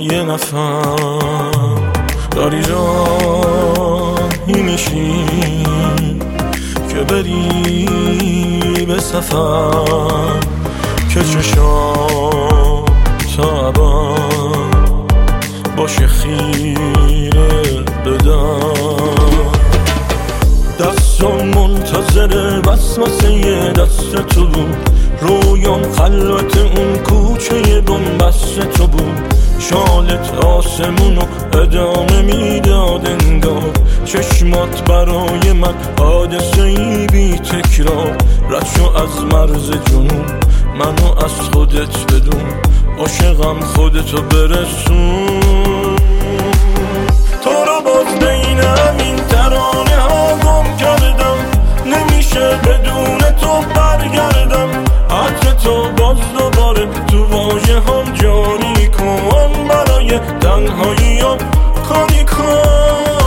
یه نفر داری راهی میشی که بری به سفر که چشام تا ابد باشه خیره بدم. دستم منتظر وسوسه دست تو بود، رویام خلوت اون کوچه بنبست تو بود. شالت آسمونو ادامه میداد انگار، چشمات برای من حادثه‌ای بی تکرار. رد شو از مرز جنون، منو از خودت بدون، عاشقم خودتو برسون. تو رو باز بین همین ترانه ها گم کردم، نمیشه بدون تو برگردم. عطر تو باز دوباره تو واژه هم جاری کن، برای تنهایی ها کاری کن.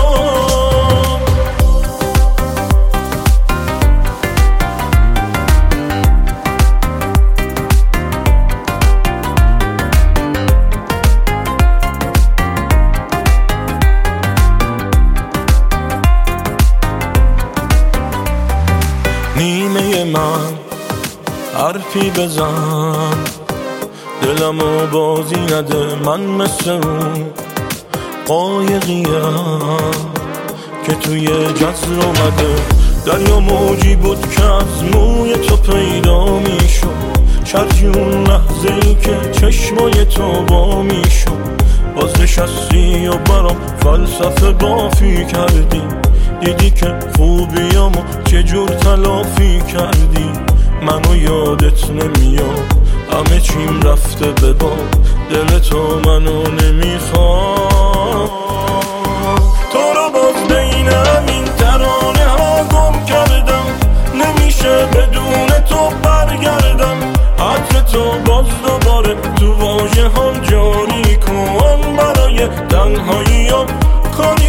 نیمه من حرفی بزن، دلمو بازی نده. من مثل اون قایقیم که توی جزر اومده، دریا موجی بود که از موی تو پیدا میشد. شرجی اون لحظه‌ای که چشمای تو با میشد، باز نشستی و برام فلسفه بافی کردی. دیدی که خوبیامو چجور تلافی کردی. منو یادت نمیاد، همه چیم رفته به باد، دل تو منو نمیخواد. تو رو باز بین همین ترانه ها گم کردم، نمیشه بدون تو برگردم. عطر تو باز دوباره تو واژه هم جاری کن، برای تنهایی ها کاری